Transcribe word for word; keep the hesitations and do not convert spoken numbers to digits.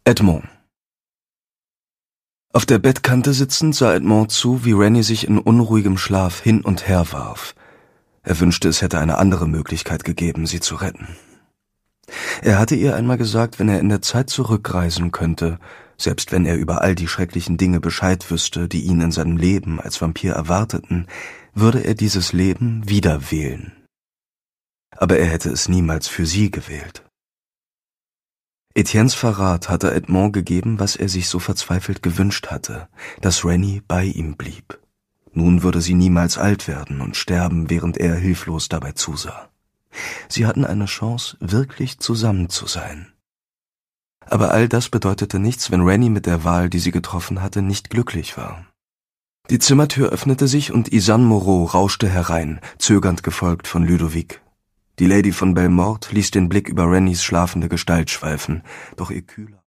Edmond. Auf der Bettkante sitzend sah Edmond zu, wie Rennie sich in unruhigem Schlaf hin und her warf. Er wünschte, es hätte eine andere Möglichkeit gegeben, sie zu retten. Er hatte ihr einmal gesagt, wenn er in der Zeit zurückreisen könnte, selbst wenn er über all die schrecklichen Dinge Bescheid wüsste, die ihn in seinem Leben als Vampir erwarteten, würde er dieses Leben wieder wählen. Aber er hätte es niemals für sie gewählt. Etiennes Verrat hatte Edmond gegeben, was er sich so verzweifelt gewünscht hatte, dass Rennie bei ihm blieb. Nun würde sie niemals alt werden und sterben, während er hilflos dabei zusah. Sie hatten eine Chance, wirklich zusammen zu sein. Aber all das bedeutete nichts, wenn Rennie mit der Wahl, die sie getroffen hatte, nicht glücklich war. Die Zimmertür öffnete sich und Ysanne Moreau rauschte herein, zögernd gefolgt von Ludovic. Die Lady von Bellemort ließ den Blick über Rennies schlafende Gestalt schweifen, doch ihr kühler